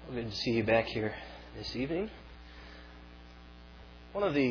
Good to see you back here this evening. One of the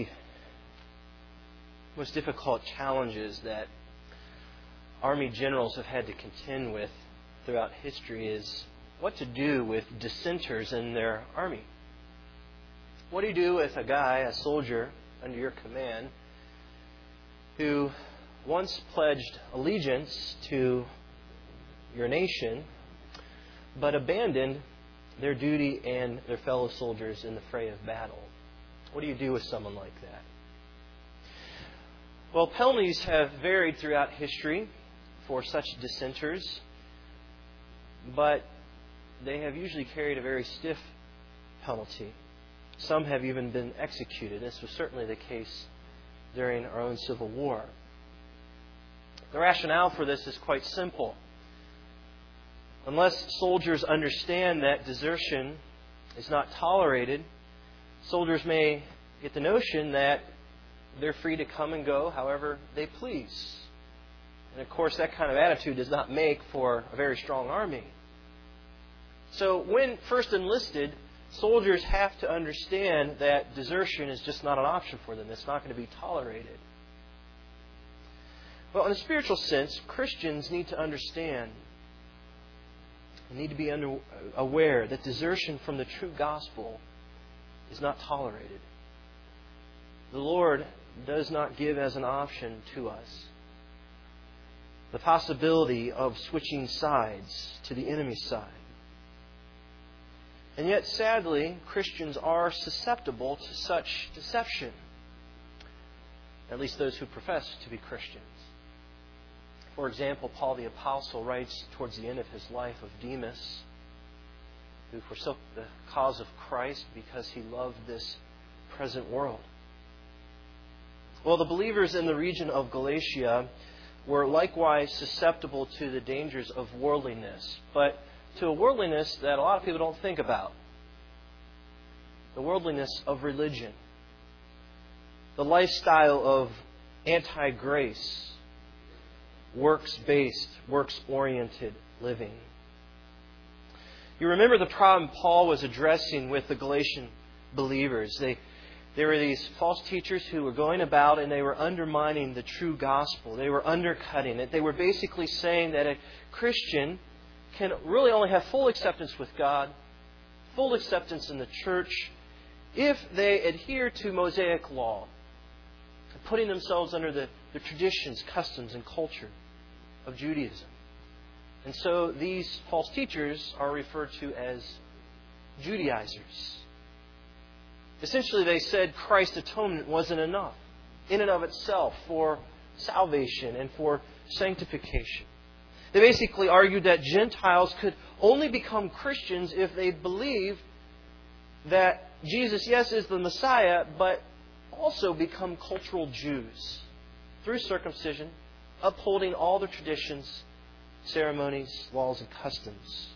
most difficult challenges that Army generals have had to contend with throughout history is what to do with dissenters in their army. What do you do with a soldier under your command, who once pledged allegiance to your nation, but abandoned their duty and their fellow soldiers in the fray of battle? What do you do with someone like that? Well, penalties have varied throughout history for such dissenters, but they have usually carried a very stiff penalty. Some have even been executed. This was certainly the case during our own Civil War. The rationale for this is quite simple. Unless soldiers understand that desertion is not tolerated, soldiers may get the notion that they're free to come and go however they please. And of course, that kind of attitude does not make for a very strong army. So when first enlisted, soldiers have to understand that desertion is just not an option for them. It's not going to be tolerated. Well, in a spiritual sense, Christians need to understand, need to be aware that desertion from the true gospel is not tolerated. The Lord does not give as an option to us the possibility of switching sides to the enemy side. And yet, sadly, Christians are susceptible to such deception. At least those who profess to be Christians. For example, Paul the Apostle writes towards the end of his life of Demas, who forsook the cause of Christ because he loved this present world. Well, the believers in the region of Galatia were likewise susceptible to the dangers of worldliness, but to a worldliness that a lot of people don't think about. The worldliness of religion. The lifestyle of anti-grace. Works-based, works-oriented living. You remember the problem Paul was addressing with the Galatian believers. There were these false teachers who were going about and they were undermining the true gospel. They were undercutting it. They were basically saying that a Christian can really only have full acceptance with God, full acceptance in the church, if they adhere to Mosaic law, putting themselves under the traditions, customs, and culture of Judaism. And so these false teachers are referred to as Judaizers. Essentially, they said Christ's atonement wasn't enough in and of itself for salvation and for sanctification. They basically argued that Gentiles could only become Christians if they believe that Jesus, yes, is the Messiah, but also become cultural Jews through circumcision, upholding all the traditions, ceremonies, laws, and customs.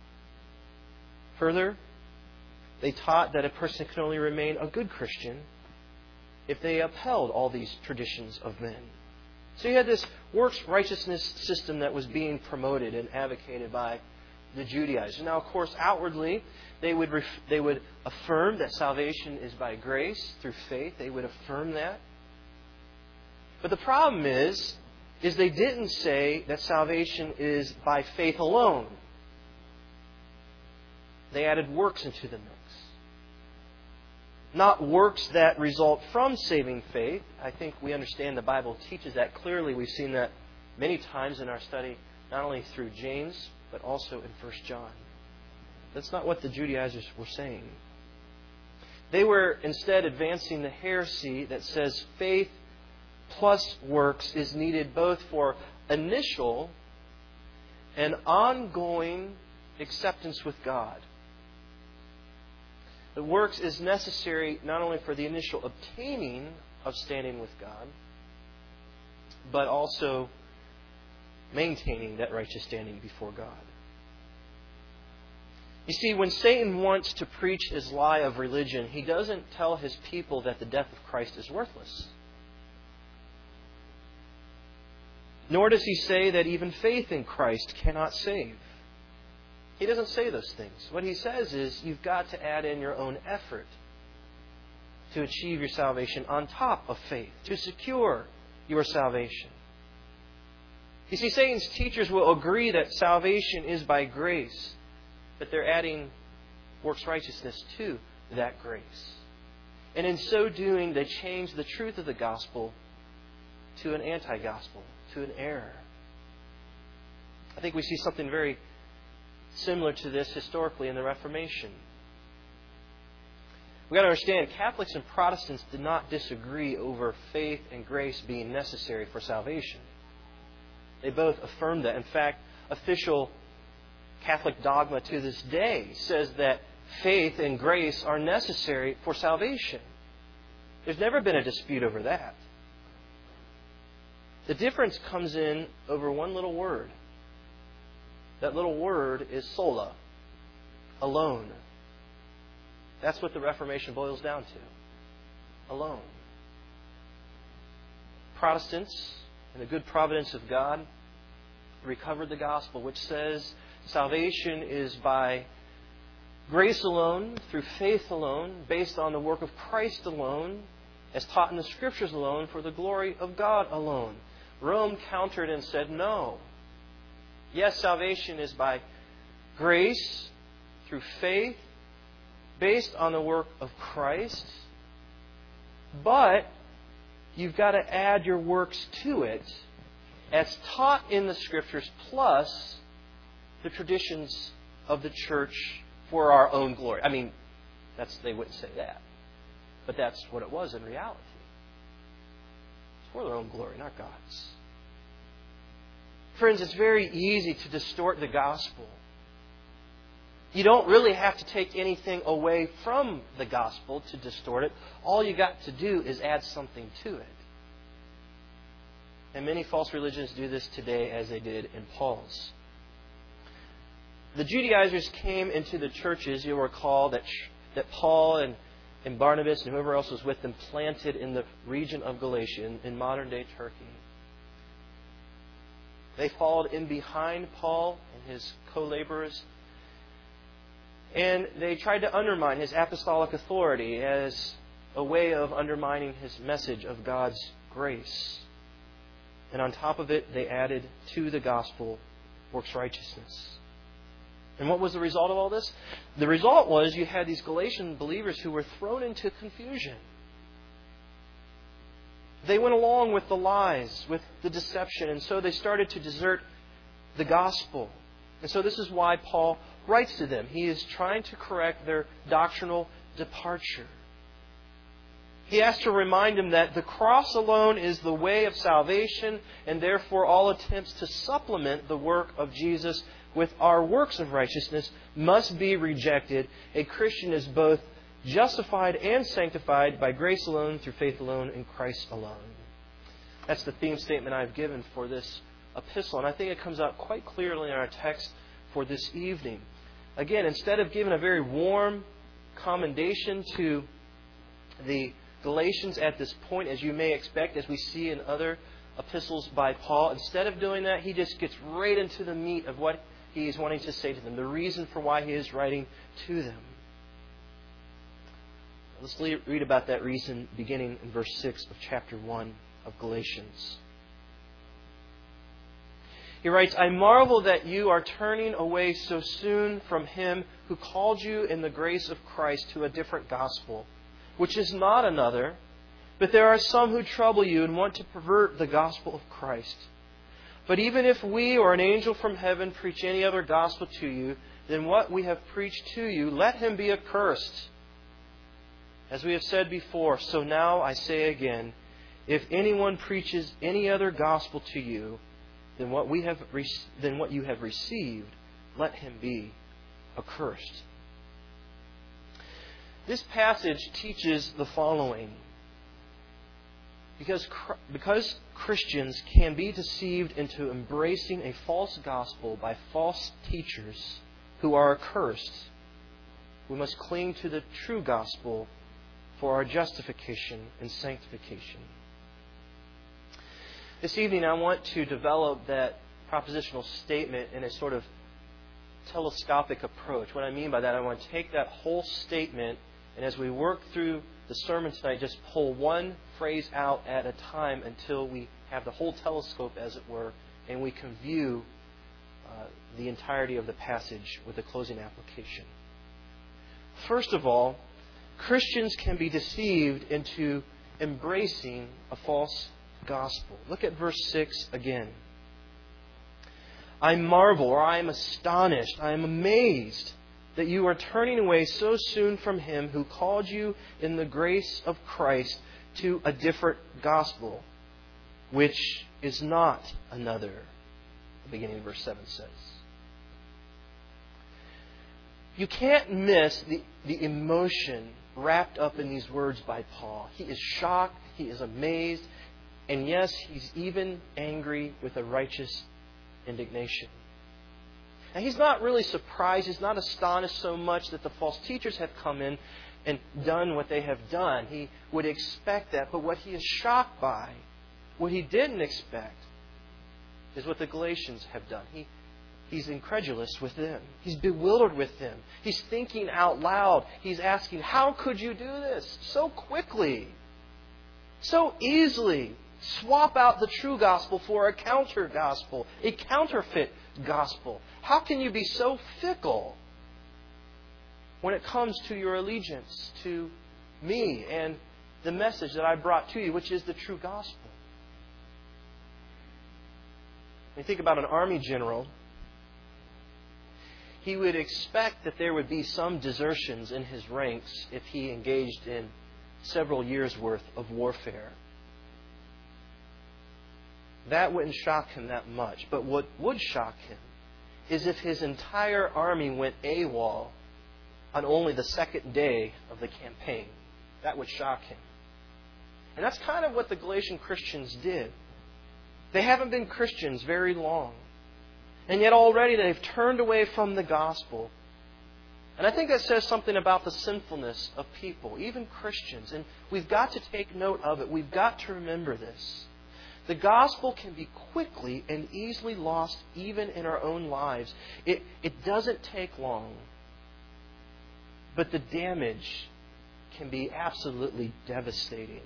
Further, they taught that a person can only remain a good Christian if they upheld all these traditions of men. So you had this works righteousness system that was being promoted and advocated by the Judaizers. Now, of course, outwardly, they would affirm that salvation is by grace through faith. They would affirm that. But the problem is they didn't say that salvation is by faith alone. They added works into the mix. Not works that result from saving faith. I think we understand the Bible teaches that clearly. We've seen that many times in our study, not only through James, but also in 1 John. That's not what the Judaizers were saying. They were instead advancing the heresy that says faith plus works is needed both for initial and ongoing acceptance with God. The works is necessary not only for the initial obtaining of standing with God, but also maintaining that righteous standing before God. You see, when Satan wants to preach his lie of religion, he doesn't tell his people that the death of Christ is worthless. Nor does he say that even faith in Christ cannot save. He doesn't say those things. What he says is you've got to add in your own effort to achieve your salvation on top of faith, to secure your salvation. You see, Satan's teachers will agree that salvation is by grace, but they're adding works righteousness to that grace. And in so doing, they change the truth of the gospel to an anti-gospel, to an error. I think we see something very similar to this historically in the Reformation. We've got to understand, Catholics and Protestants did not disagree over faith and grace being necessary for salvation. They both affirmed that. In fact, official Catholic dogma to this day says that faith and grace are necessary for salvation. There's never been a dispute over that. The difference comes in over one little word. That little word is sola, alone. That's what the Reformation boils down to. Alone. Protestants, in the good providence of God, recovered the gospel, which says salvation is by grace alone, through faith alone, based on the work of Christ alone, as taught in the Scriptures alone, for the glory of God alone. Rome countered and said, no. Yes, salvation is by grace, through faith, based on the work of Christ, but you've got to add your works to it as taught in the Scriptures, plus the traditions of the church for our own glory. I mean, they wouldn't say that. But that's what it was in reality. It's for their own glory, not God's. Friends, it's very easy to distort the gospel. You don't really have to take anything away from the gospel to distort it. All you got to do is add something to it. And many false religions do this today as they did in Paul's. The Judaizers came into the churches, you'll recall, that Paul and Barnabas and whoever else was with them planted in the region of Galatia, in modern-day Turkey. They followed in behind Paul and his co-laborers, and they tried to undermine his apostolic authority as a way of undermining his message of God's grace. And on top of it, they added to the gospel works righteousness. And what was the result of all this? The result was you had these Galatian believers who were thrown into confusion. They went along with the lies, with the deception, and so they started to desert the gospel. And so this is why Paul writes to them. He is trying to correct their doctrinal departure. He has to remind them that the cross alone is the way of salvation, and therefore all attempts to supplement the work of Jesus with our works of righteousness must be rejected. A Christian is both justified and sanctified by grace alone, through faith alone, in Christ alone. That's the theme statement I've given for this epistle, and I think it comes out quite clearly in our text for this evening. Again, instead of giving a very warm commendation to the Galatians at this point, as you may expect, as we see in other epistles by Paul, instead of doing that, he just gets right into the meat of what he is wanting to say to them, the reason for why he is writing to them. Let's read about that reason beginning in verse 6 of chapter 1 of Galatians. He writes, I marvel that you are turning away so soon from Him who called you in the grace of Christ to a different gospel, which is not another, but there are some who trouble you and want to pervert the gospel of Christ. But even if we or an angel from heaven preach any other gospel to you than what we have preached to you, let him be accursed. As we have said before, so now I say again, if anyone preaches any other gospel to you than what you have received, let him be accursed. This passage teaches the following. Because Christians can be deceived into embracing a false gospel by false teachers who are accursed, we must cling to the true gospel for our justification and sanctification. This evening I want to develop that propositional statement in a sort of telescopic approach. What I mean by that, I want to take that whole statement, and as we work through the sermon tonight, just pull one phrase out at a time until we have the whole telescope, as it were, and we can view the entirety of the passage with a closing application. First of all, Christians can be deceived into embracing a false gospel. Look at verse 6 again. I marvel, or I am astonished, I am amazed that you are turning away so soon from Him who called you in the grace of Christ to a different gospel, which is not another. The beginning of verse 7 says. You can't miss the emotion wrapped up in these words by Paul. He is shocked, he is amazed, and yes, he's even angry with a righteous indignation. Now, he's not really surprised, he's not astonished so much that the false teachers have come in and done what they have done. He would expect that, but what he is shocked by, what he didn't expect, is what the Galatians have done. He's incredulous with them. He's bewildered with them. He's thinking out loud. He's asking, how could you do this so quickly, so easily? Swap out the true gospel for a counter gospel, a counterfeit gospel. How can you be so fickle when it comes to your allegiance to me and the message that I brought to you, which is the true gospel? When you think about an army general, he would expect that there would be some desertions in his ranks if he engaged in several years' worth of warfare. That wouldn't shock him that much. But what would shock him is if his entire army went AWOL on only the second day of the campaign. That would shock him. And that's kind of what the Galatian Christians did. They haven't been Christians very long. And yet already they've turned away from the gospel. And I think that says something about the sinfulness of people, even Christians. And we've got to take note of it. We've got to remember this. The gospel can be quickly and easily lost even in our own lives. It doesn't take long. But the damage can be absolutely devastating.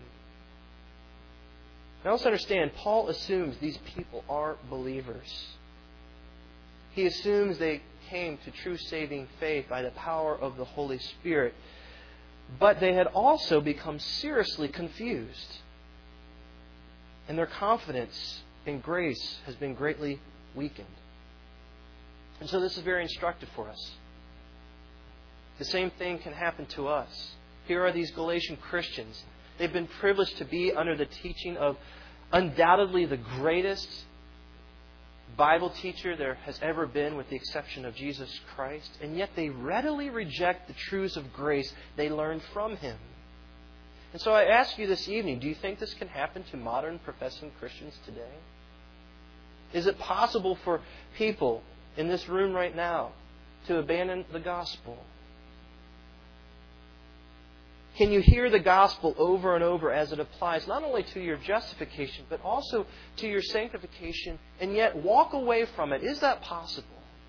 Now let's understand, Paul assumes these people are believers. He assumes they came to true saving faith by the power of the Holy Spirit. But they had also become seriously confused. And their confidence in grace has been greatly weakened. And so this is very instructive for us. The same thing can happen to us. Here are these Galatian Christians. They've been privileged to be under the teaching of undoubtedly the greatest Bible teacher there has ever been, with the exception of Jesus Christ. And yet they readily reject the truths of grace they learned from Him. And so I ask you this evening, do you think this can happen to modern professing Christians today? Is it possible for people in this room right now to abandon the gospel? Can you hear the gospel over and over as it applies not only to your justification, but also to your sanctification, and yet walk away from it? Is that possible?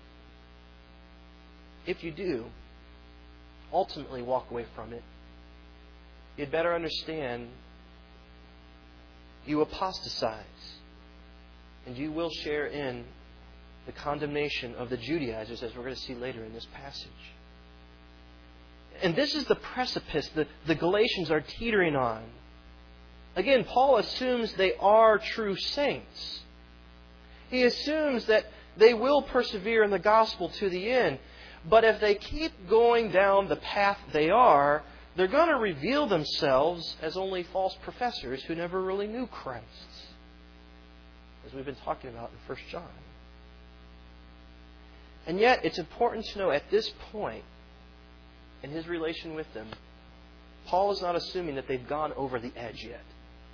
If you do, ultimately walk away from it, you'd better understand you apostatize, and you will share in the condemnation of the Judaizers, as we're going to see later in this passage. And this is the precipice that the Galatians are teetering on. Again, Paul assumes they are true saints. He assumes that they will persevere in the gospel to the end. But if they keep going down the path they are, they're going to reveal themselves as only false professors who never really knew Christ, as we've been talking about in 1 John. And yet, it's important to know at this point, in his relation with them, Paul is not assuming that they've gone over the edge yet.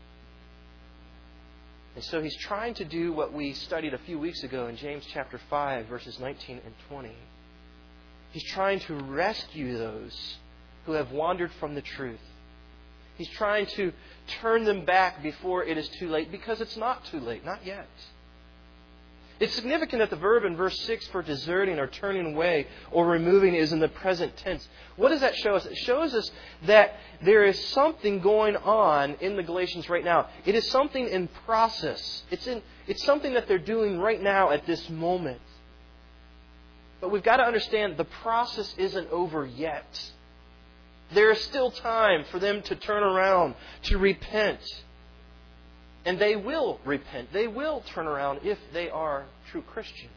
And so he's trying to do what we studied a few weeks ago in James chapter 5, verses 19 and 20. He's trying to rescue those who have wandered from the truth. He's trying to turn them back before it is too late, because it's not too late, not yet. It's significant that the verb in verse 6 for deserting or turning away or removing is in the present tense. What does that show us? It shows us that there is something going on in the Galatians right now. It is something in process. It's something that they're doing right now at this moment. But we've got to understand the process isn't over yet. There is still time for them to turn around, to repent. And they will repent. They will turn around if they are true Christians.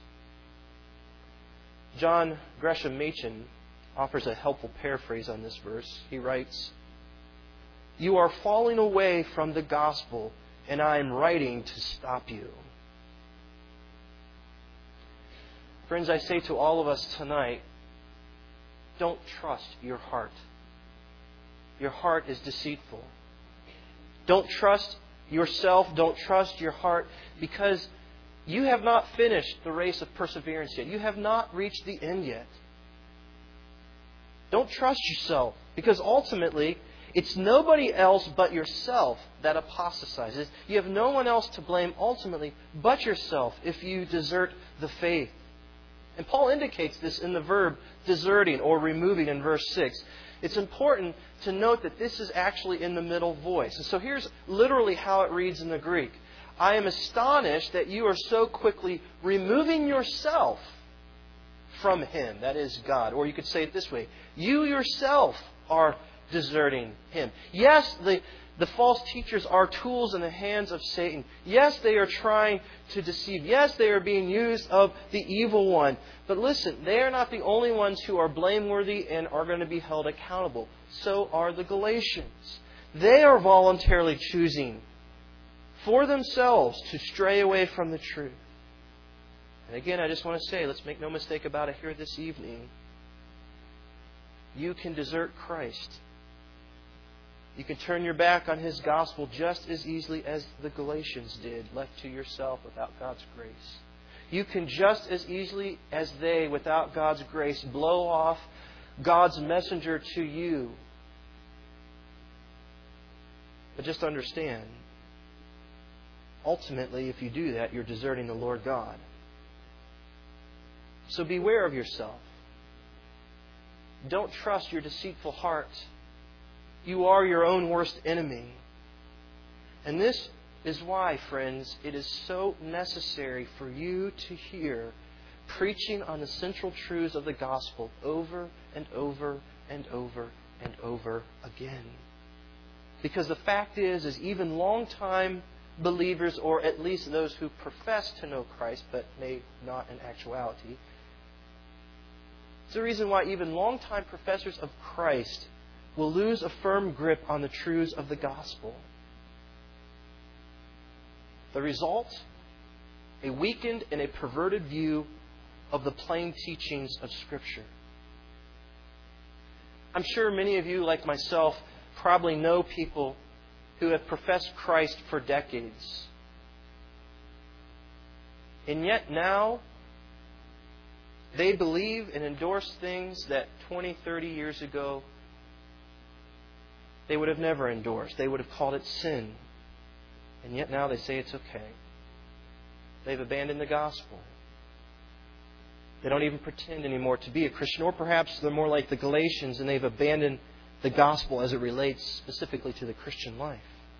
John Gresham Machen offers a helpful paraphrase on this verse. He writes, "You are falling away from the gospel, and I am writing to stop you." Friends, I say to all of us tonight, don't trust your heart. Your heart is deceitful. Don't trust yourself. Don't trust your heart, because you have not finished the race of perseverance yet. You have not reached the end yet. Don't trust yourself, because ultimately it's nobody else but yourself that apostatizes. You have no one else to blame ultimately but yourself if you desert the faith. And Paul indicates this in the verb deserting or removing in verse 6. It's important to note that this is actually in the middle voice. And so here's literally how it reads in the Greek. I am astonished that you are so quickly removing yourself from Him, that is God. Or you could say it this way. You yourself are deserting Him. Yes, the false teachers are tools in the hands of Satan. Yes, they are trying to deceive. Yes, they are being used of the evil one. But listen, they are not the only ones who are blameworthy and are going to be held accountable. So are the Galatians. They are voluntarily choosing for themselves to stray away from the truth. And again, I just want to say, let's make no mistake about it here this evening. You can desert Christ. You can turn your back on His gospel just as easily as the Galatians did, left to yourself without God's grace. You can just as easily as they, without God's grace, blow off God's messenger to you. But just understand, ultimately, if you do that, you're deserting the Lord God. So beware of yourself. Don't trust your deceitful heart. You are your own worst enemy. And this is why, friends, it is so necessary for you to hear preaching on the central truths of the gospel over and over and over and over again. Because the fact is even long-time believers, or at least those who profess to know Christ but may not in actuality, it's the reason why even long-time professors of Christ will lose a firm grip on the truths of the gospel. The result? A weakened and a perverted view of the plain teachings of Scripture. I'm sure many of you, like myself, probably know people who have professed Christ for decades. And yet now, they believe and endorse things that 20, 30 years ago they would have never endorsed. They would have called it sin. And yet now they say it's okay. They've abandoned the gospel. They don't even pretend anymore to be a Christian. Or perhaps they're more like the Galatians and they've abandoned the gospel as it relates specifically to the Christian life.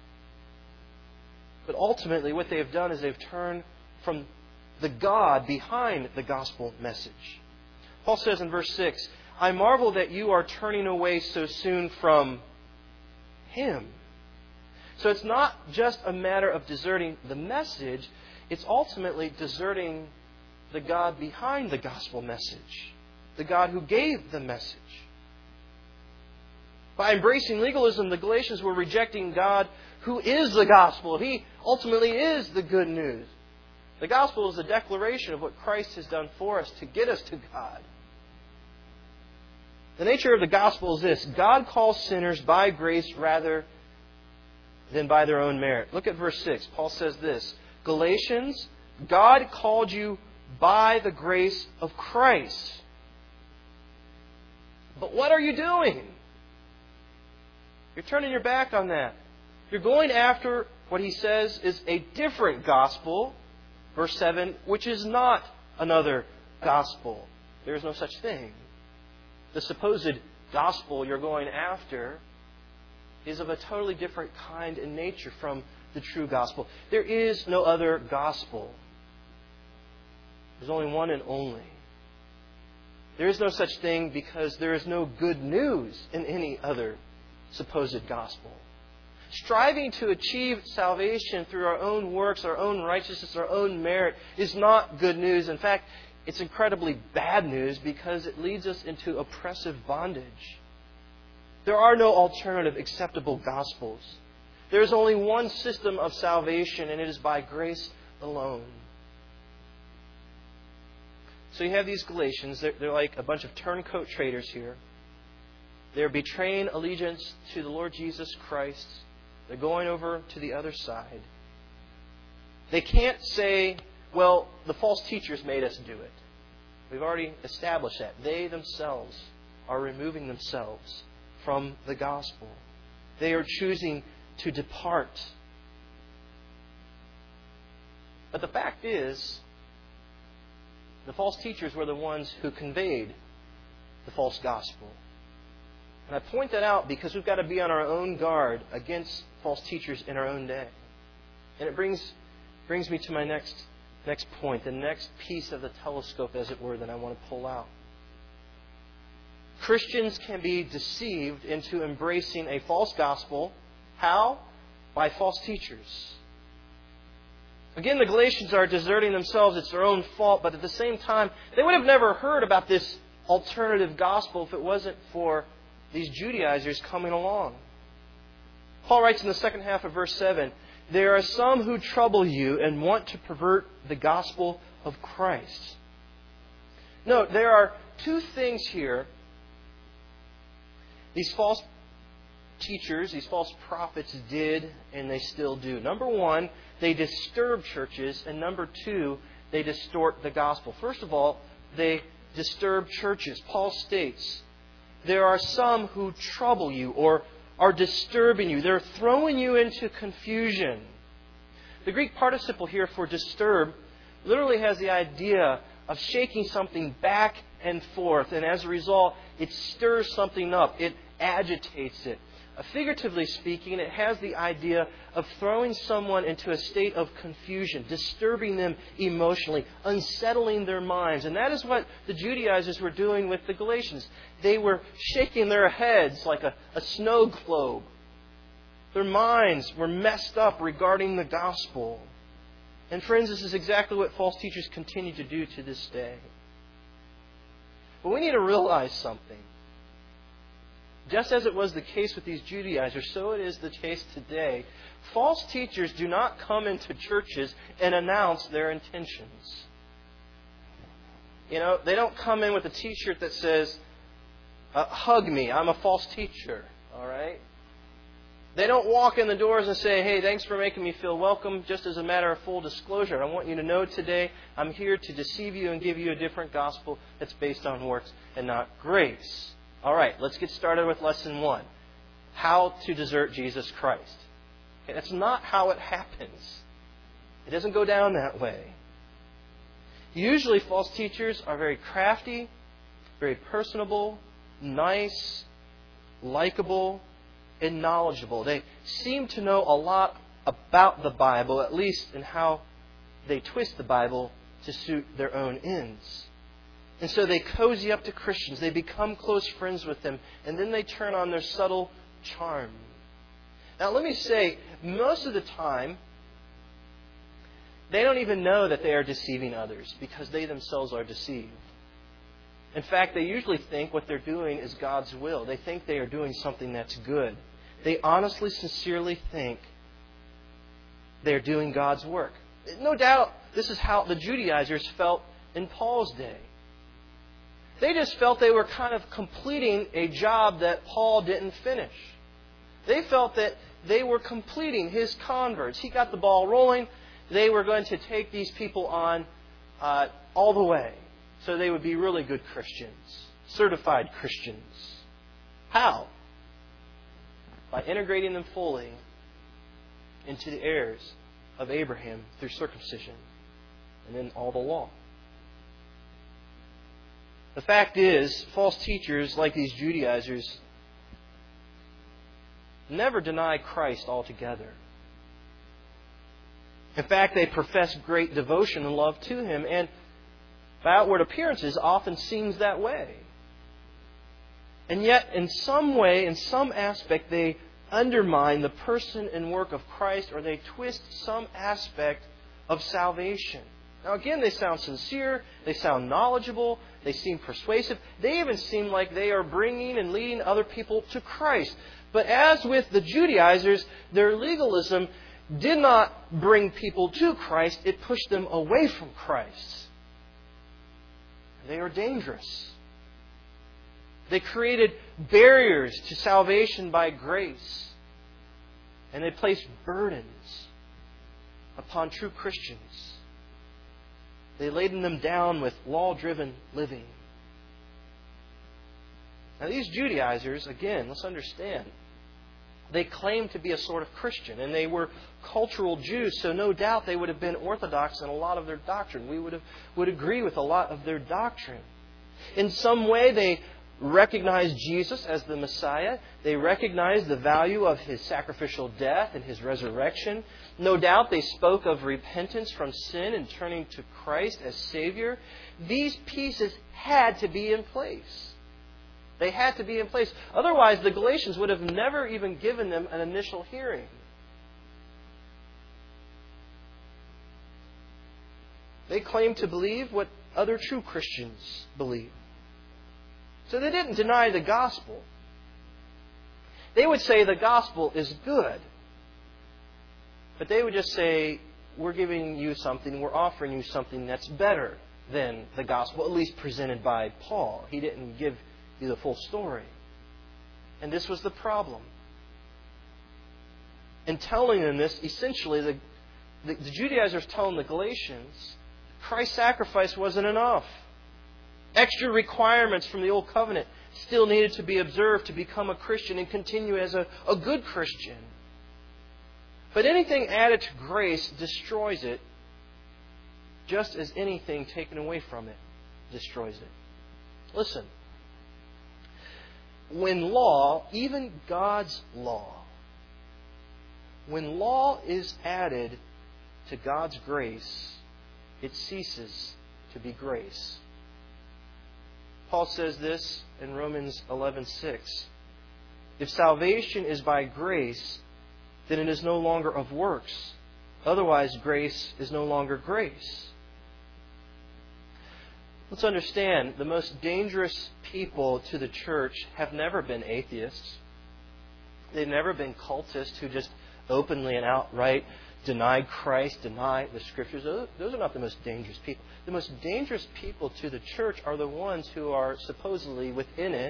But ultimately what they have done is they've turned from the God behind the gospel message. Paul says in verse 6, I marvel that you are turning away so soon from Him. So it's not just a matter of deserting the message, it's ultimately deserting the God behind the gospel message, the God who gave the message. By embracing legalism, the Galatians were rejecting God who is the gospel. He ultimately is the good news. The gospel is a declaration of what Christ has done for us to get us to God. The nature of the gospel is this. God calls sinners by grace rather than by their own merit. Look at verse 6. Paul says this, Galatians, God called you by the grace of Christ. But what are you doing? You're turning your back on that. You're going after what he says is a different gospel, Verse 7, which is not another gospel. There is no such thing. The supposed gospel you're going after is of a totally different kind and nature from the true gospel. There is no other gospel. There's only one and only. There is no such thing because there is no good news in any other supposed gospel. Striving to achieve salvation through our own works, our own righteousness, our own merit is not good news. In fact, it's incredibly bad news because it leads us into oppressive bondage. There are no alternative acceptable gospels. There is only one system of salvation, and it is by grace alone. So you have these Galatians. They're like a bunch of turncoat traders here. They're betraying allegiance to the Lord Jesus Christ. They're going over to the other side. They can't say, well, the false teachers made us do it. We've already established that. They themselves are removing themselves from the gospel. They are choosing to depart. But the fact is, the false teachers were the ones who conveyed the false gospel. And I point that out because we've got to be on our own guard against false teachers in our own day. And it brings me to my next point, the next piece of the telescope, as it were, that I want to pull out. Christians can be deceived into embracing a false gospel. How? By false teachers. Again, the Galatians are deserting themselves. It's their own fault. But at the same time, they would have never heard about this alternative gospel if it wasn't for these Judaizers coming along. Paul writes in the second half of verse 7, there are some who trouble you and want to pervert the gospel of Christ. Note, there are two things here these false teachers, these false prophets did, and they still do. Number one, they disturb churches, and number two, they distort the gospel. First of all, they disturb churches. Paul states, there are some who trouble you or are disturbing you. They're throwing you into confusion. The Greek participle here for disturb literally has the idea of shaking something back and forth, and as a result, it stirs something up. It agitates it. Figuratively speaking, it has the idea of throwing someone into a state of confusion, disturbing them emotionally, unsettling their minds. And that is what the Judaizers were doing with the Galatians. They were shaking their heads like a snow globe. Their minds were messed up regarding the gospel. And friends, this is exactly what false teachers continue to do to this day. But we need to realize something. Just as it was the case with these Judaizers, so it is the case today. False teachers do not come into churches and announce their intentions. You know, they don't come in with a t-shirt that says, hug me, I'm a false teacher. All right? They don't walk in the doors and say, hey, thanks for making me feel welcome. Just as a matter of full disclosure, I want you to know today I'm here to deceive you and give you a different gospel that's based on works and not grace. All right, let's get started with lesson 1. How to desert Jesus Christ. Okay, that's not how it happens. It doesn't go down that way. Usually false teachers are very crafty, very personable, nice, likable, and knowledgeable. They seem to know a lot about the Bible, at least in how they twist the Bible to suit their own ends. And so they cozy up to Christians. They become close friends with them. And then they turn on their subtle charm. Now let me say, most of the time, they don't even know that they are deceiving others because they themselves are deceived. In fact, they usually think what they're doing is God's will. They think they are doing something that's good. They honestly, sincerely think they're doing God's work. No doubt, this is how the Judaizers felt in Paul's day. They just felt they were kind of completing a job that Paul didn't finish. They felt that they were completing his converts. He got the ball rolling. They were going to take these people on all the way. So they would be really good Christians, certified Christians. How? By integrating them fully into the heirs of Abraham through circumcision. and then all the law. The fact is, false teachers like these Judaizers never deny Christ altogether. In fact, they profess great devotion and love to Him, and by outward appearances often seems that way. And yet, in some way, in some aspect, they undermine the person and work of Christ, or they twist some aspect of salvation. Now again, they sound sincere, they sound knowledgeable, they seem persuasive, they even seem like they are bringing and leading other people to Christ. But as with the Judaizers, their legalism did not bring people to Christ, it pushed them away from Christ. They are dangerous. They created barriers to salvation by grace. And they placed burdens upon true Christians. They laden them down with law-driven living. Now these Judaizers, again, let's understand, they claimed to be a sort of Christian, and they were cultural Jews, so no doubt they would have been orthodox in a lot of their doctrine. We would agree with a lot of their doctrine. In some way, they recognized Jesus as the Messiah. They recognized the value of His sacrificial death and His resurrection. No doubt they spoke of repentance from sin and turning to Christ as Savior. These pieces had to be in place. They had to be in place. Otherwise, the Galatians would have never even given them an initial hearing. They claimed to believe what other true Christians believe. So they didn't deny the gospel. They would say the gospel is good. But they would just say, we're giving you something, we're offering you something that's better than the gospel, at least presented by Paul. He didn't give you the full story. And this was the problem. In telling them this, essentially, the Judaizers telling the Galatians, Christ's sacrifice wasn't enough. Extra requirements from the Old Covenant still needed to be observed to become a Christian and continue as a good Christian. But anything added to grace destroys it, just as anything taken away from it destroys it. Listen. When law, even God's law, when law is added to God's grace, it ceases to be grace. Paul says this in Romans 11:6. If salvation is by grace, then it is no longer of works. Otherwise, grace is no longer grace. Let's understand, the most dangerous people to the church have never been atheists. They've never been cultists who just openly and outright deny Christ, deny the Scriptures. Those are not the most dangerous people. The most dangerous people to the church are the ones who are supposedly within it,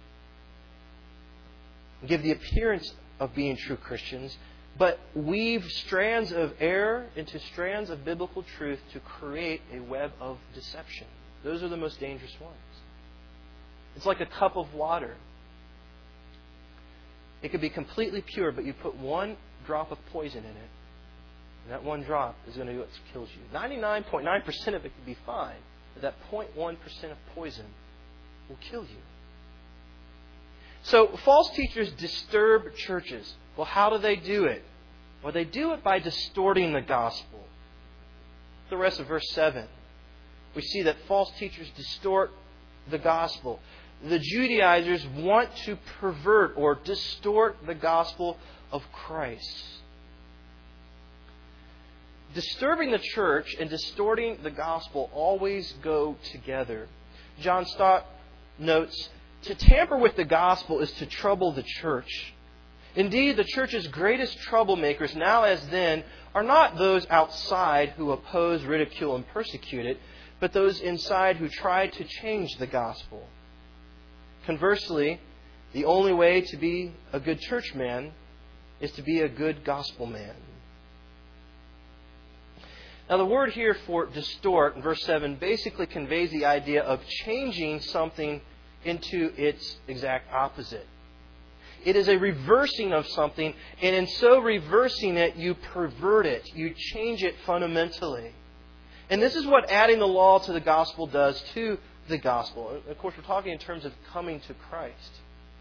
give the appearance of being true Christians, but weave strands of error into strands of biblical truth to create a web of deception. Those are the most dangerous ones. It's like a cup of water. It could be completely pure, but you put one drop of poison in it, and that one drop is going to do what kills you. 99.9% of it could be fine, but that 0.1% of poison will kill you. So false teachers disturb churches. Well, how do they do it? Well, they do it by distorting the gospel. The rest of verse 7. We see that false teachers distort the gospel. The Judaizers want to pervert or distort the gospel of Christ. Disturbing the church and distorting the gospel always go together. John Stott notes, to tamper with the gospel is to trouble the church. Indeed, the church's greatest troublemakers, now as then, are not those outside who oppose, ridicule, and persecute it, but those inside who try to change the gospel. Conversely, the only way to be a good churchman is to be a good gospel man. Now, the word here for distort in verse 7 basically conveys the idea of changing something into its exact opposite. It is a reversing of something, and in so reversing it, you pervert it. You change it fundamentally. And this is what adding the law to the gospel does to the gospel. Of course, we're talking in terms of coming to Christ.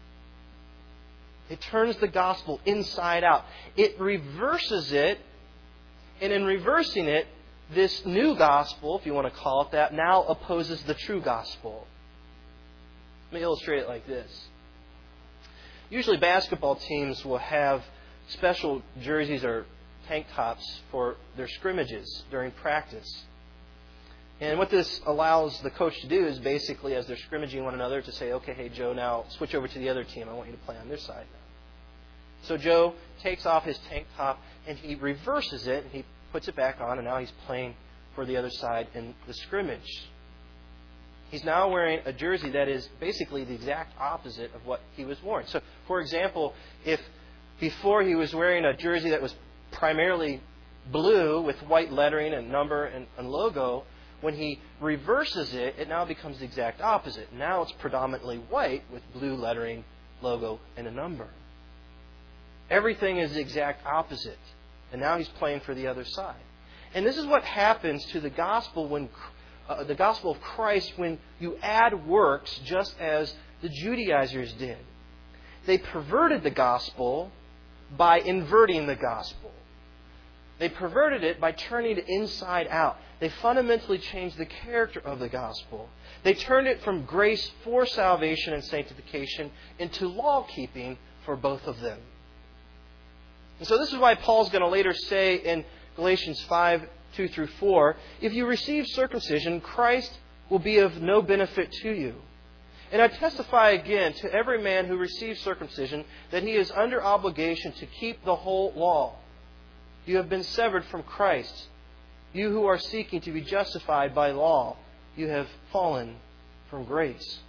It turns the gospel inside out. It reverses it, and in reversing it, this new gospel, if you want to call it that, now opposes the true gospel. Let me illustrate it like this. Usually basketball teams will have special jerseys or tank tops for their scrimmages during practice. And what this allows the coach to do is basically, as they're scrimmaging one another, to say, okay, hey, Joe, now switch over to the other team. I want you to play on this side now. So Joe takes off his tank top and he reverses it and he puts it back on, and now he's playing for the other side in the scrimmage. He's now wearing a jersey that is basically the exact opposite of what he was wearing. So, for example, if before he was wearing a jersey that was primarily blue with white lettering and number and logo, when he reverses it, it now becomes the exact opposite. Now it's predominantly white with blue lettering, logo, and a number. Everything is the exact opposite. And now he's playing for the other side. And this is what happens to the gospel when the gospel of Christ when you add works, just as the Judaizers did. They perverted the gospel by inverting the gospel. They perverted it by turning it inside out. They fundamentally changed the character of the gospel. They turned it from grace for salvation and sanctification into law-keeping for both of them. And so this is why Paul's going to later say in Galatians 5, 2 through 4, if you receive circumcision, Christ will be of no benefit to you. And I testify again to every man who receives circumcision that he is under obligation to keep the whole law. You have been severed from Christ. You who are seeking to be justified by law, you have fallen from grace.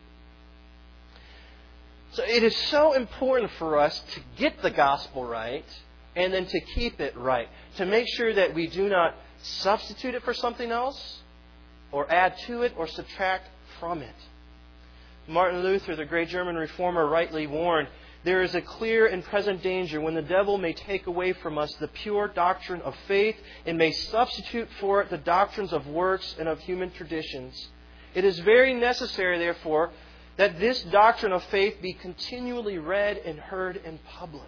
So it is so important for us to get the gospel right and then to keep it right. To make sure that we do not substitute it for something else or add to it or subtract from it. Martin Luther, the great German reformer, rightly warned, there is a clear and present danger when the devil may take away from us the pure doctrine of faith and may substitute for it the doctrines of works and of human traditions. It is very necessary, therefore, that this doctrine of faith be continually read and heard in public.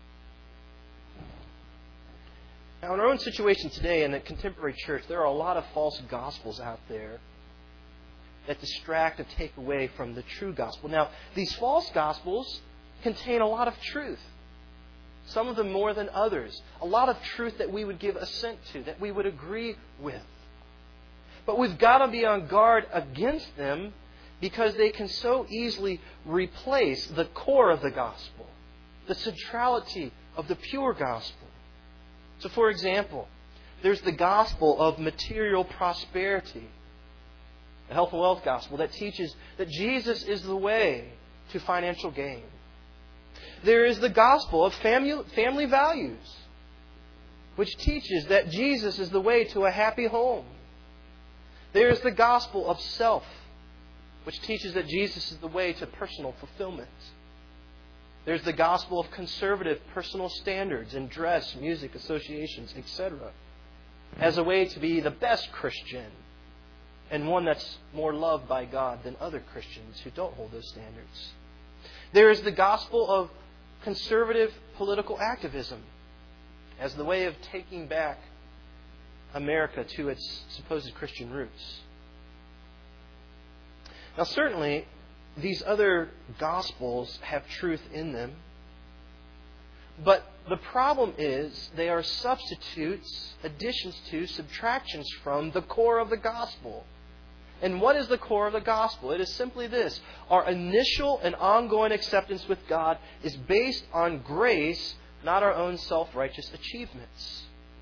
Now, in our own situation today in the contemporary church, there are a lot of false gospels out there that distract and take away from the true gospel. Now, these false gospels contain a lot of truth. Some of them more than others. A lot of truth that we would give assent to, that we would agree with. But we've got to be on guard against them because they can so easily replace the core of the gospel, the centrality of the pure gospel. So, for example, there's the gospel of material prosperity, the health and wealth gospel that teaches that Jesus is the way to financial gain. There is the gospel of family values, which teaches that Jesus is the way to a happy home. There is the gospel of self, which teaches that Jesus is the way to personal fulfillment. There's the gospel of conservative personal standards in dress, music, associations, etc., as a way to be the best Christian and one that's more loved by God than other Christians who don't hold those standards. There is the gospel of conservative political activism as the way of taking back America to its supposed Christian roots. Now, certainly, these other gospels have truth in them. But the problem is they are substitutes, additions to, subtractions from the core of the gospel. And what is the core of the gospel? It is simply this. Our initial and ongoing acceptance with God is based on grace, not our own self-righteous achievements.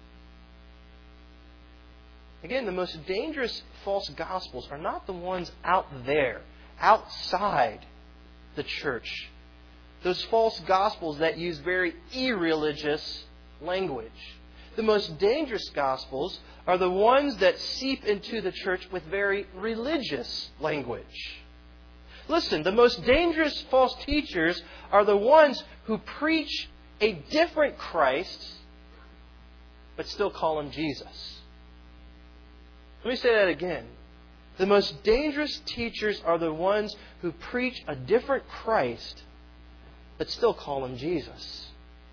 Again, the most dangerous false gospels are not the ones out there, outside the church. Those false gospels that use very irreligious language. The most dangerous gospels are the ones that seep into the church with very religious language. Listen, the most dangerous false teachers are the ones who preach a different Christ, but still call Him Jesus. Let me say that again. The most dangerous teachers are the ones who preach a different Christ, but still call Him Jesus.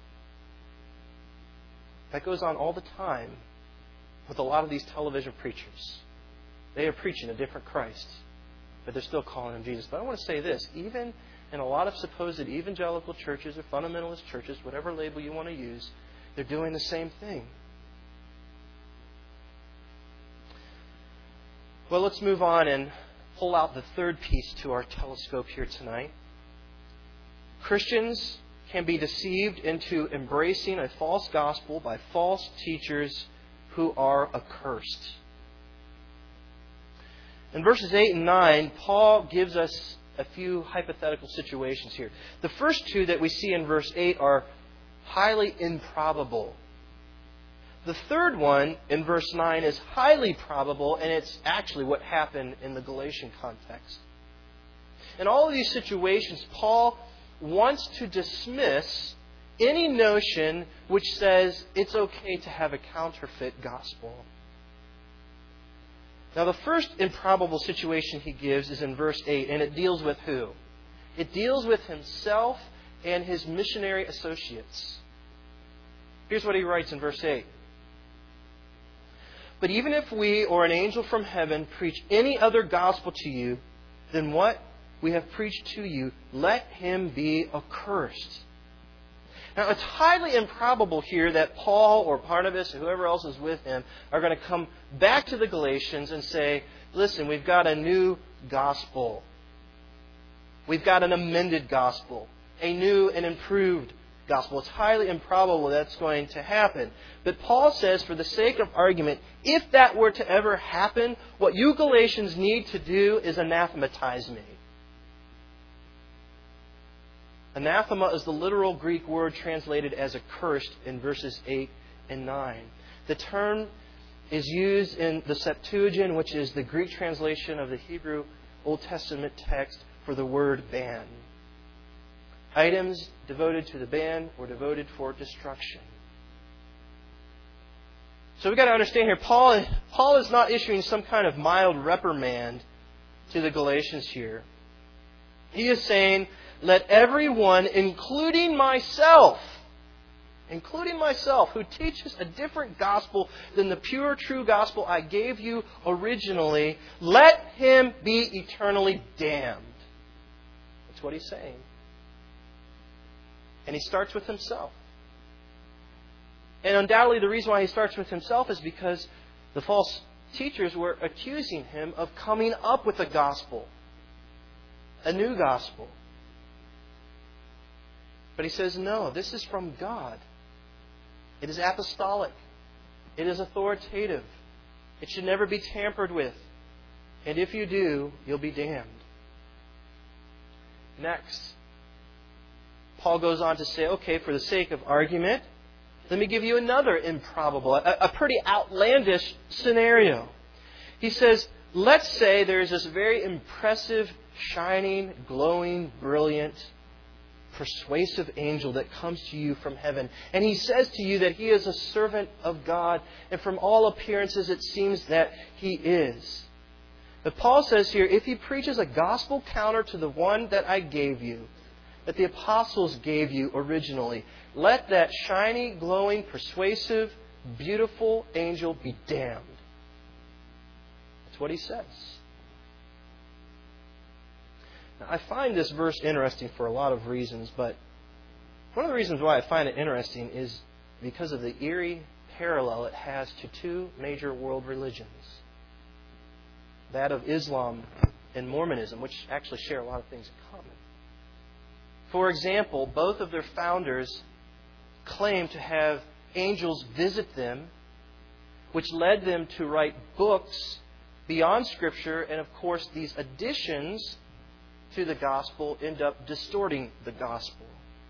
That goes on all the time with a lot of these television preachers. They are preaching a different Christ, but they're still calling Him Jesus. But I want to say this, even in a lot of supposed evangelical churches or fundamentalist churches, whatever label you want to use, they're doing the same thing. Well, let's move on and pull out the third piece to our telescope here tonight. Christians can be deceived into embracing a false gospel by false teachers who are accursed. In verses 8 and 9, Paul gives us a few hypothetical situations here. The first two that we see in verse 8 are highly improbable. The third one in verse 9 is highly probable, and it's actually what happened in the Galatian context. In all of these situations, Paul wants to dismiss any notion which says it's okay to have a counterfeit gospel. Now, the first improbable situation he gives is in verse 8, and it deals with who? It deals with himself and his missionary associates. Here's what he writes in verse 8. But even if we or an angel from heaven preach any other gospel to you than what we have preached to you, let him be accursed. Now, it's highly improbable here that Paul or Barnabas or whoever else is with him are going to come back to the Galatians and say, listen, we've got a new gospel. We've got an amended gospel. A new and improved gospel. It's highly improbable that's going to happen. But Paul says, for the sake of argument, if that were to ever happen, what you Galatians need to do is anathematize me. Anathema is the literal Greek word translated as accursed in verses 8 and 9. The term is used in the Septuagint, which is the Greek translation of the Hebrew Old Testament text for the word ban. Items devoted to the ban were devoted for destruction. So we've got to understand here, Paul is not issuing some kind of mild reprimand to the Galatians here. He is saying, let everyone, including myself, who teaches a different gospel than the pure, true gospel I gave you originally, let him be eternally damned. That's what he's saying. And he starts with himself. And undoubtedly the reason why he starts with himself is because the false teachers were accusing him of coming up with a gospel, a new gospel. But he says, no, this is from God. It is apostolic. It is authoritative. It should never be tampered with. And if you do, you'll be damned. Next, Paul goes on to say, okay, for the sake of argument, let me give you another improbable, a pretty outlandish scenario. He says, let's say there's this very impressive, shining, glowing, brilliant, persuasive angel that comes to you from heaven. And he says to you that he is a servant of God. And from all appearances, it seems that he is. But Paul says here, if he preaches a gospel counter to the one that I gave you, that the apostles gave you originally, let that shiny, glowing, persuasive, beautiful angel be damned. That's what he says. Now, I find this verse interesting for a lot of reasons, but one of the reasons why I find it interesting is because of the eerie parallel it has to two major world religions. That of Islam and Mormonism, which actually share a lot of things in common. For example, both of their founders claim to have angels visit them, which led them to write books beyond Scripture, and of course these additions to the gospel end up distorting the gospel.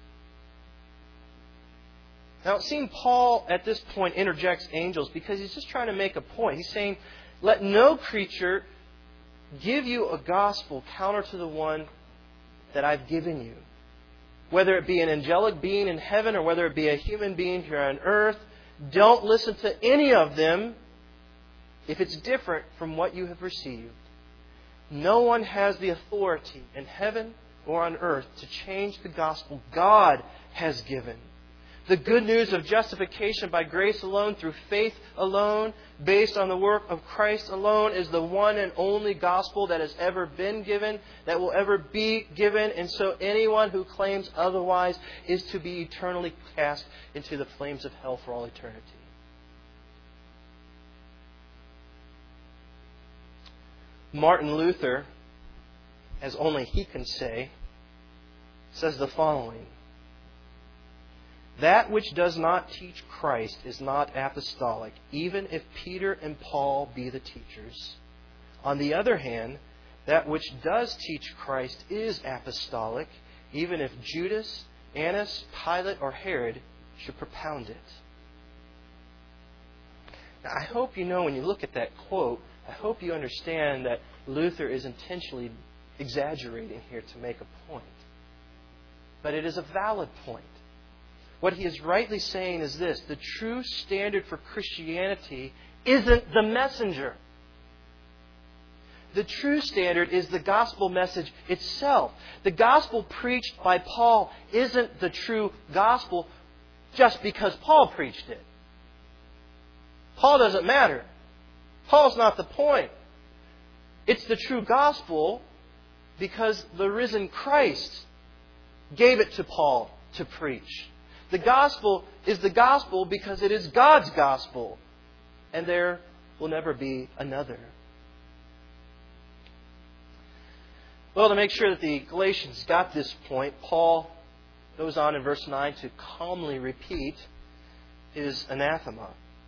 Now it seems Paul at this point interjects angels because he's just trying to make a point. He's saying, let no creature give you a gospel counter to the one that I've given you. Whether it be an angelic being in heaven or whether it be a human being here on earth, don't listen to any of them if it's different from what you have received, no one has the authority in heaven or on earth to change the gospel God has given. The good news of justification by grace alone, through faith alone, based on the work of Christ alone, is the one and only gospel that has ever been given, that will ever be given. And so anyone who claims otherwise is to be eternally cast into the flames of hell for all eternity. Martin Luther, as only he can say, says the following: that which does not teach Christ is not apostolic, even if Peter and Paul be the teachers. On the other hand, that which does teach Christ is apostolic, even if Judas, Annas, Pilate, or Herod should propound it. Now, I hope you know when you look at that quote, I hope you understand that Luther is intentionally exaggerating here to make a point. But it is a valid point. What he is rightly saying is this: the true standard for Christianity isn't the messenger. The true standard is the gospel message itself. The gospel preached by Paul isn't the true gospel just because Paul preached it. Paul doesn't matter. Paul's not the point. It's the true gospel because the risen Christ gave it to Paul to preach. The gospel is the gospel because it is God's gospel, and there will never be another. Well, to make sure that the Galatians got this point, Paul goes on in verse 9 to calmly repeat his anathema.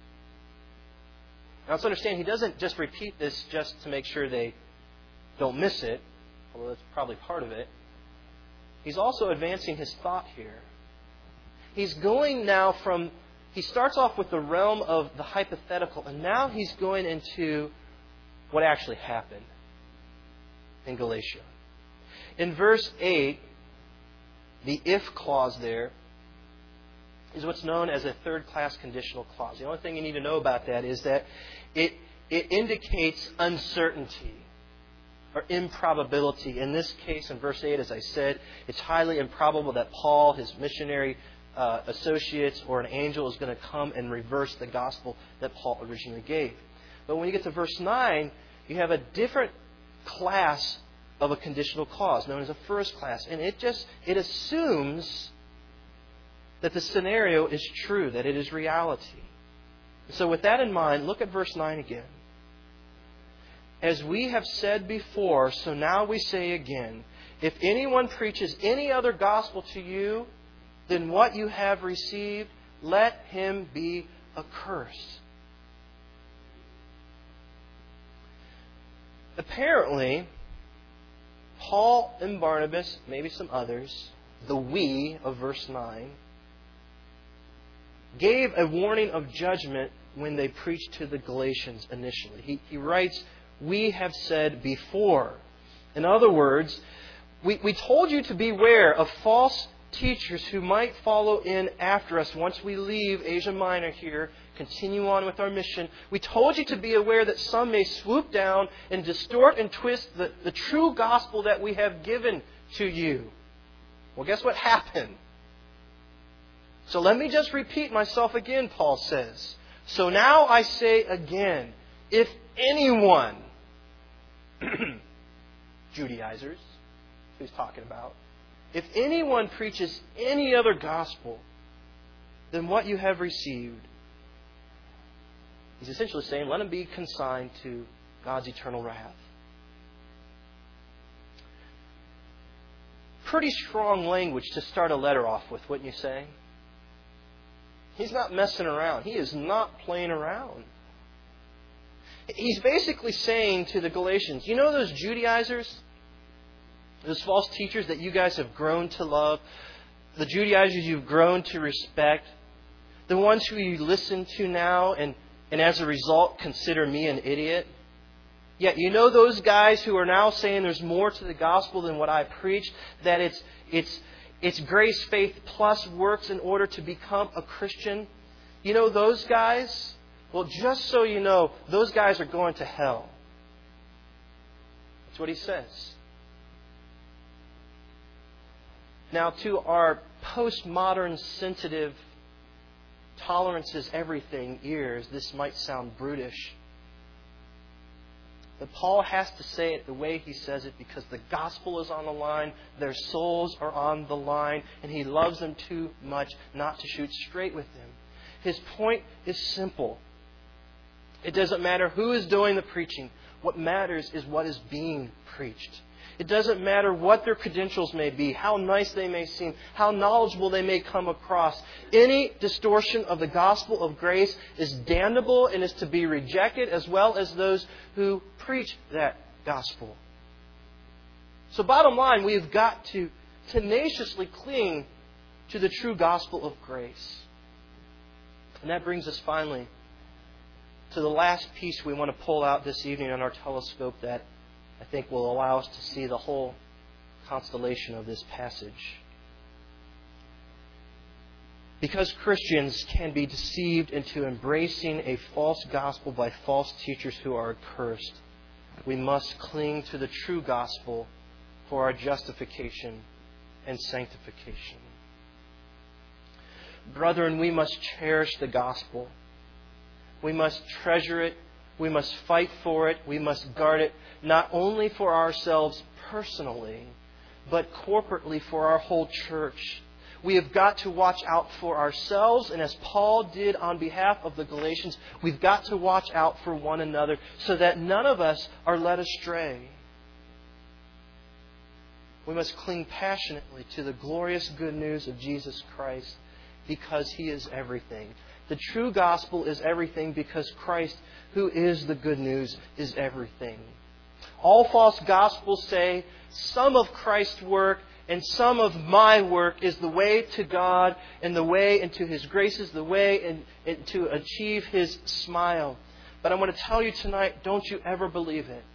Now, let's understand, he doesn't just repeat this just to make sure they don't miss it, although that's probably part of it. He's also advancing his thought here. He's going now from, he starts off with the realm of the hypothetical, and now he's going into what actually happened in Galatia. In verse 8, the if clause there is what's known as a third-class conditional clause. The only thing you need to know about that is that it indicates uncertainty or improbability. In this case, in verse 8, as I said, it's highly improbable that Paul, his missionary associates, or an angel is going to come and reverse the gospel that Paul originally gave. But when you get to verse 9, you have a different class of a conditional clause known as a first class. And it assumes that the scenario is true, that it is reality. So with that in mind, look at verse 9 again. As we have said before, so now we say again, if anyone preaches any other gospel to you than what you have received, let him be accursed. Apparently, Paul and Barnabas, maybe some others, the we of verse 9, gave a warning of judgment when they preached to the Galatians initially. He writes, we have said before. In other words, we told you to beware of false teachers who might follow in after us once we leave Asia Minor here, continue on with our mission. We told you to be aware that some may swoop down and distort and twist the true gospel that we have given to you. Well, guess what happened? So let me just repeat myself again, Paul says. So now I say again, if anyone, Judaizers, who's talking about, if anyone preaches any other gospel than what you have received, he's essentially saying, let him be consigned to God's eternal wrath. Pretty strong language to start a letter off with, wouldn't you say? He's not messing around. He is not playing around. He's basically saying to the Galatians, you know those Judaizers? Those false teachers that you guys have grown to love? The Judaizers you've grown to respect? The ones who you listen to now and as a result consider me an idiot? Yet you know those guys who are now saying there's more to the gospel than what I preached? That it's grace, faith, plus works in order to become a Christian? You know those guys? Well, just so you know, those guys are going to hell. That's what he says. Now, to our postmodern, sensitive, tolerance is everything ears, this might sound brutish. But Paul has to say it the way he says it because the gospel is on the line, their souls are on the line, and he loves them too much not to shoot straight with them. His point is simple. It doesn't matter who is doing the preaching. What matters is what is being preached. It doesn't matter what their credentials may be, how nice they may seem, how knowledgeable they may come across. Any distortion of the gospel of grace is damnable and is to be rejected, as well as those who preach that gospel. So bottom line, we've got to tenaciously cling to the true gospel of grace. And that brings us finally to the last piece we want to pull out this evening on our telescope that I think will allow us to see the whole constellation of this passage. Because Christians can be deceived into embracing a false gospel by false teachers who are accursed, we must cling to the true gospel for our justification and sanctification. Brethren, we must cherish the gospel. We must treasure it. We must fight for it. We must guard it, not only for ourselves personally, but corporately for our whole church. We have got to watch out for ourselves, and as Paul did on behalf of the Galatians, we've got to watch out for one another so that none of us are led astray. We must cling passionately to the glorious good news of Jesus Christ because He is everything. The true gospel is everything because Christ, who is the good news, is everything. All false gospels say some of Christ's work and some of my work is the way to God and the way into His graces, the way and to achieve His smile. But I want to tell you tonight, don't you ever believe it.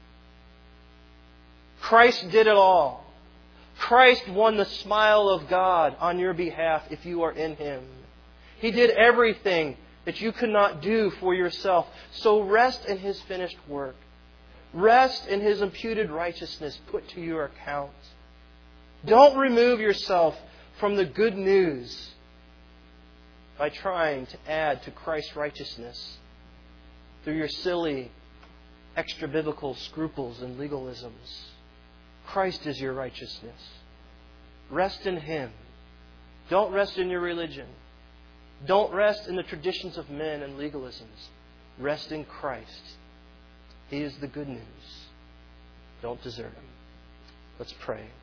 Christ did it all. Christ won the smile of God on your behalf if you are in Him. He did everything that you could not do for yourself. So rest in His finished work. Rest in His imputed righteousness put to your account. Don't remove yourself from the good news by trying to add to Christ's righteousness through your silly, extra-biblical scruples and legalisms. Christ is your righteousness. Rest in Him. Don't rest in your religion. Don't rest in the traditions of men and legalisms. Rest in Christ. He is the good news. Don't desert Him. Let's pray.